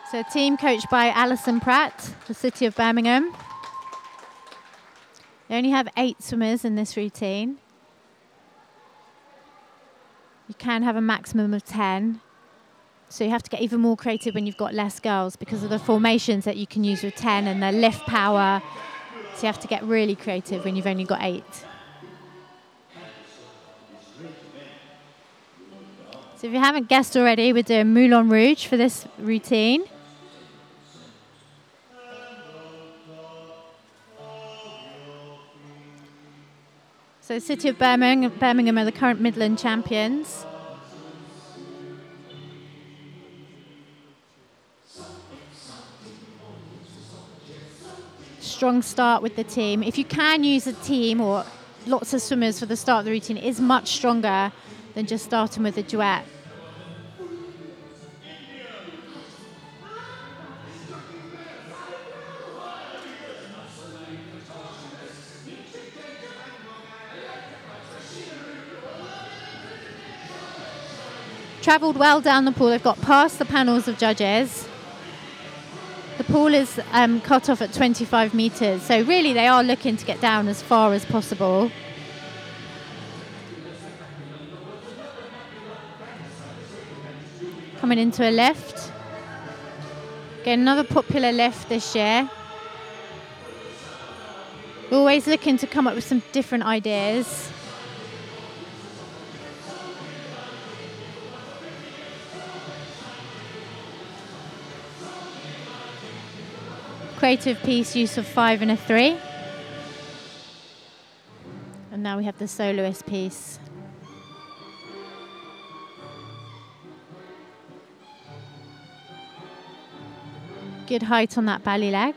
So a team coached by Alison Pratt, the City of Birmingham. They only have 8 swimmers in this routine. You can have a maximum of 10. So you have to get even more creative when you've got less girls because of the formations that you can use with 10 and the lift power. So you have to get really creative when you've only got 8. So if you haven't guessed already, we're doing Moulin Rouge for this routine. So City of Birmingham are the current Midland champions. Strong start with the team. If you can use a team or lots of swimmers for the start of the routine, it is much stronger than just starting with a duet. Travelled well down the pool. They've got past the panels of judges. The pool is cut off at 25 metres, so really they are looking to get down as far as possible. Coming into a lift. Again, another popular lift this year. We're always looking to come up with some different ideas. Creative piece, use of 5 and a 3. And now we have the soloist piece. Good height on that belly leg.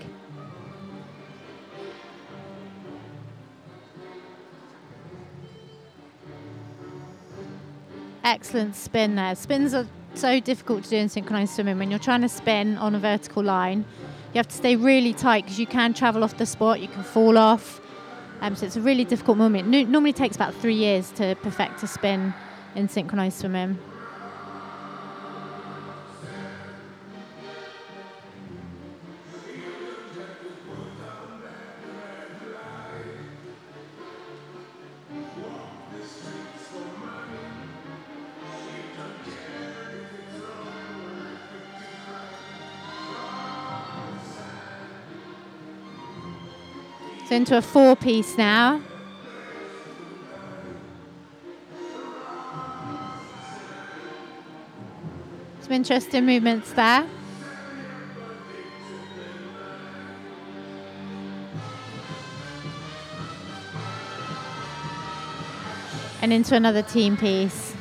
Excellent spin there. Spins are so difficult to do in synchronized swimming. When you're trying to spin on a vertical line, you have to stay really tight because you can travel off the spot, you can fall off. So it's a really difficult movement. Normally takes about 3 years to perfect a spin in synchronized swimming. So into a 4-piece now. Some interesting movements there. And into another team piece.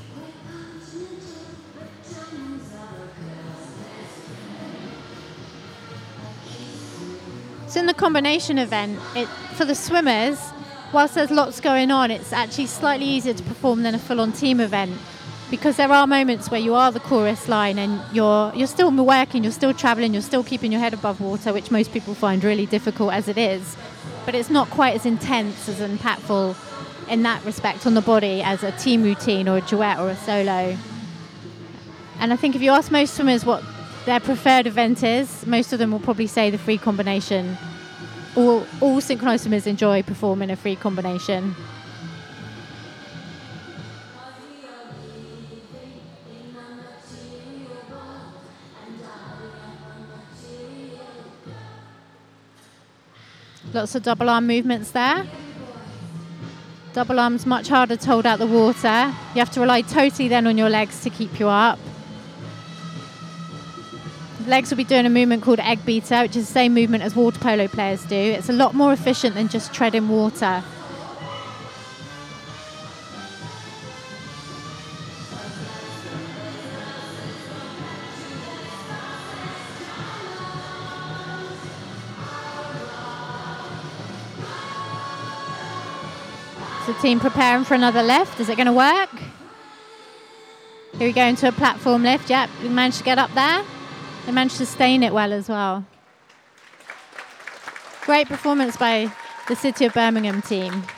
So in the combination event, for the swimmers, whilst there's lots going on, it's actually slightly easier to perform than a full-on team event because there are moments where you are the chorus line and you're still working, you're still travelling, you're still keeping your head above water, which most people find really difficult as it is. But it's not quite as intense, as impactful in that respect on the body as a team routine or a duet or a solo. And I think if you ask most swimmers what their preferred event is, most of them will probably say the free combination. All synchronized swimmers enjoy performing a free combination. Lots of double arm movements there. Double arms much harder to hold out the water. You have to rely totally then on your legs to keep you up. Legs will be doing a movement called egg beater, which is the same movement as water polo players do. It's a lot more efficient than just treading water. So the team preparing for another lift. Is it going to work? Here we go into a platform lift. Yep, we managed to get up there. They managed to sustain it well as well. Great performance by the City of Birmingham team.